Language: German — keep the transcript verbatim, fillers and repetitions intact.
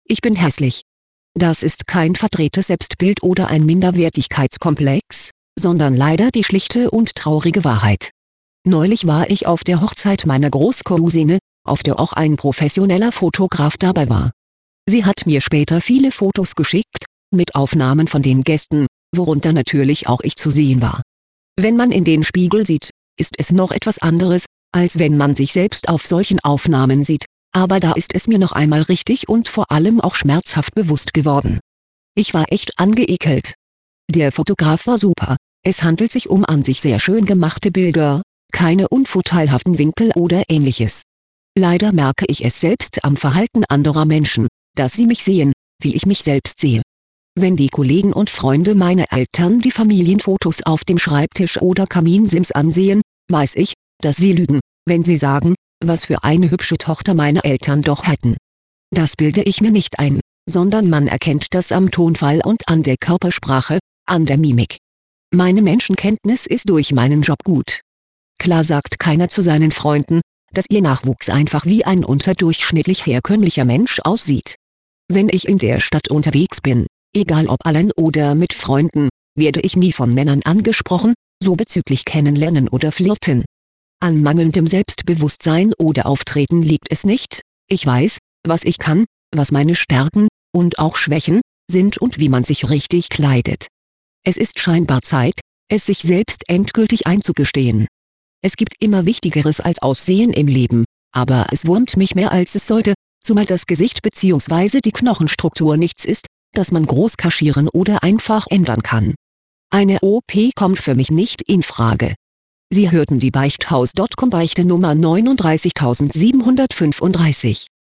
ich bin hässlich. Das ist kein verdrehtes Selbstbild oder ein Minderwertigkeitskomplex, sondern leider die schlichte und traurige Wahrheit. Neulich war ich auf der Hochzeit meiner Großcousine, auf der auch ein professioneller Fotograf dabei war. Sie hat mir später viele Fotos geschickt, mit Aufnahmen von den Gästen, worunter natürlich auch ich zu sehen war. Wenn man in den Spiegel sieht, ist es noch etwas anderes, als wenn man sich selbst auf solchen Aufnahmen sieht, aber da ist es mir noch einmal richtig und vor allem auch schmerzhaft bewusst geworden. Ich war echt angeekelt. Der Fotograf war super, es handelt sich um an sich sehr schön gemachte Bilder, keine unvorteilhaften Winkel oder ähnliches. Leider merke ich es selbst am Verhalten anderer Menschen, dass sie mich sehen, wie ich mich selbst sehe. Wenn die Kollegen und Freunde meiner Eltern die Familienfotos auf dem Schreibtisch oder Kaminsims ansehen, weiß ich, dass sie lügen, wenn sie sagen, was für eine hübsche Tochter meine Eltern doch hätten. Das bilde ich mir nicht ein, sondern man erkennt das am Tonfall und an der Körpersprache, an der Mimik. Meine Menschenkenntnis ist durch meinen Job gut. Klar sagt keiner zu seinen Freunden, dass ihr Nachwuchs einfach wie ein unterdurchschnittlich herkömmlicher Mensch aussieht. Wenn ich in der Stadt unterwegs bin, egal ob allein oder mit Freunden, werde ich nie von Männern angesprochen, so bezüglich Kennenlernen oder Flirten. An mangelndem Selbstbewusstsein oder Auftreten liegt es nicht, ich weiß, was ich kann, was meine Stärken, und auch Schwächen, sind und wie man sich richtig kleidet. Es ist scheinbar Zeit, es sich selbst endgültig einzugestehen. Es gibt immer Wichtigeres als Aussehen im Leben, aber es wurmt mich mehr als es sollte, zumal das Gesicht bzw. die Knochenstruktur nichts ist, das man groß kaschieren oder einfach ändern kann. Eine O P kommt für mich nicht in Frage. Sie hörten die Beichthaus Punkt com Beichte Nummer neununddreißigtausendsiebenhundertfünfunddreißig.